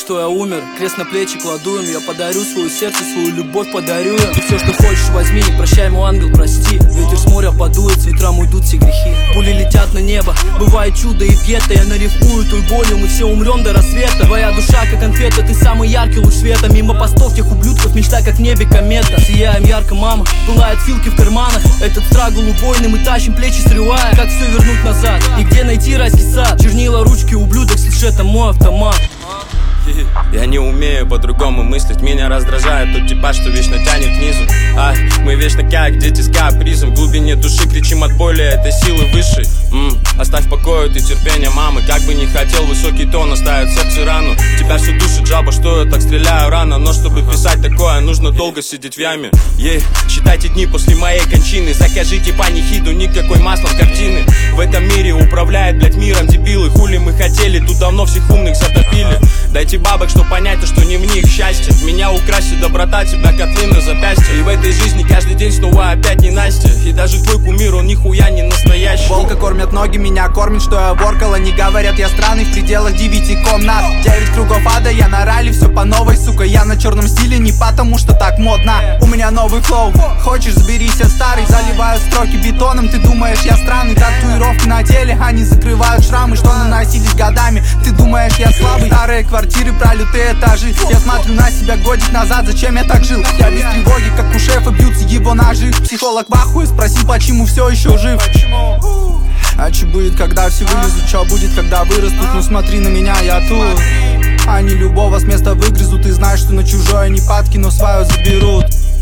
что я умер, крест на плечи кладу им. Я подарю свое сердце, свою любовь подарю им. Ты все, что хочешь, возьми, прощай, мой ангел, прости. Ветер с моря подует, с ветрам уйдут все грехи. Пули летят на небо, бывает чудо и в гетто. Я нарифмую той болью, мы все умрем до рассвета. Твоя душа как конфета, ты самый яркий луч света. Мимо постов тех ублюдков, мечта как в небе комета. Сияем ярко, мама, пылают филки в карманах. Этот страгл убойный, мы тащим плечи срывая. Как все вернуть назад, и где найти райский сад? Чернила, ручки, ублюдок, слышь, это мой автомат. Я не умею по-другому мыслить. Меня раздражает тот типаж, что вечно тянет внизу. Ай, мы вечно как дети с капризом. В глубине души кричим от боли этой силы высшей. Оставь в покое ты терпение мамы. Как бы не хотел, высокий тон оставит в сердце рану. Тебя все душит жаба, что я так стреляю рано. Но чтобы писать такое, нужно долго сидеть в яме. Считайте дни после моей кончины. Закажите панихиду, никакой маслом картины. В этом мире управляет, блядь, миром дебилы. Хули мы хотели, тут давно всех умных затопили. Дайте бабок, что понять, что не в них счастье. Меня украсит доброта, тебя котлы на запястье. И в этой жизни каждый день снова опять не Настя. И даже твой кумир, он нихуя не настоящий. Волка кормят ноги, меня кормит, что я воркал. Они говорят, я странный в пределах 9 комнат. 9 кругов ада, я на ралли, все по новой, сука. Я на черном стиле не потому, что так модно. У меня новый флоу, хочешь заберись, я старый. Заливаю строки бетоном, ты думаешь, я странный. Татуировки на теле, они закрывают шрамы, что наносились годами. Ты думаешь, я слабый. Старые квартиры, пролитые этажи. Я смотрю на себя годик назад, зачем я так жил? Я без тревоги, как у шефа, бьются его ножи. Психолог в ахуе, спросил, почему все еще жив. А че будет, когда все вылезут? Че будет, когда вырастут? Ну смотри на меня, я тут. Они любого с места выгрызут. И знаешь, что на чужое не падки, но свое заберут.